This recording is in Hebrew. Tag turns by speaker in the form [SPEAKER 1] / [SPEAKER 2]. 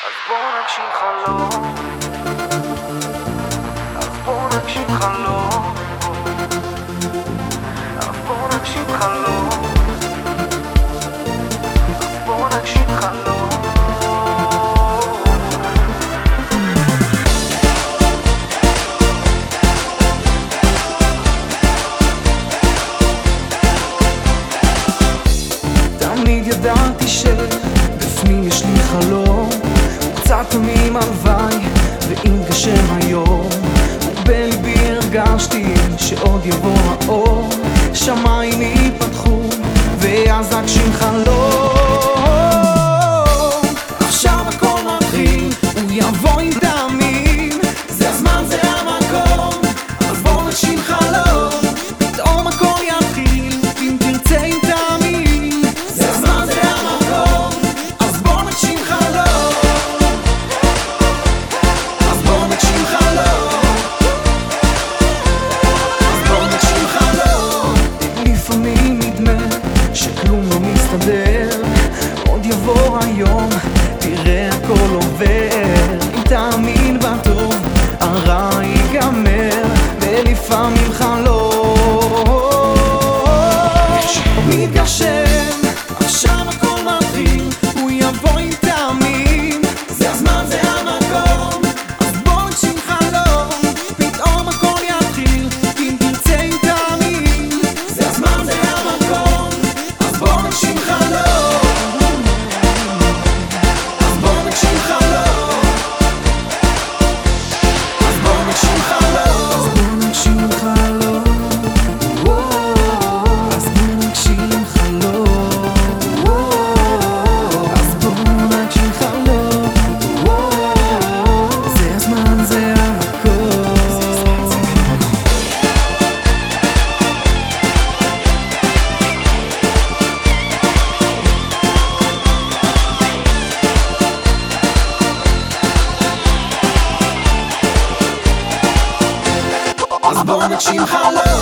[SPEAKER 1] אז בוא נגשים חלום, אז בוא נגשים חלום, אז בוא נגשים חלום, אז בוא נגשים חלום.
[SPEAKER 2] תמיד ידעתי שבפנים יש לי חלום, קצת תמים הלוואי ואם גשם היום, ובליבי הרגשתי שעוד יבוא האור, שמיים ייפתחו ואז אגשים חלום. עכשיו הכל מתחיל, הוא יבוא עם טעמים, זה הזמן זה המקום, אז בוא נגשים חלום, פתאום הכל יתחיל, אם תרצה עם טעמים, זה הזמן זה המקום, אז בוא נגשים חלום, אז בוא נגשים חלום, אז בוא נגשים חלום. לפעמים נדמה שכלום לא מסתדר, עוד יבוא היום, תראה הכל עובר, אם תאמין בטוב הרע ייגמר, ולפעמים חלום מתגשם, עכשיו הכל מתחיל, הוא יבוא עם טעמים, זה הזמן זה המקום, אז בוא נגשים חלום, פתאום הכל יתחיל, אם תרצה עם טעמים, זה הזמן זה המקום, אז בוא נגשים חלום, אז בוא נגשים חלום, אז בוא נגשים חלום, אז בוא נגשים חלום, אז בוא נגשים חלום, אז בוא נגשים חלום, זה הזמן זה המקום. אז בוא נגשים חלום.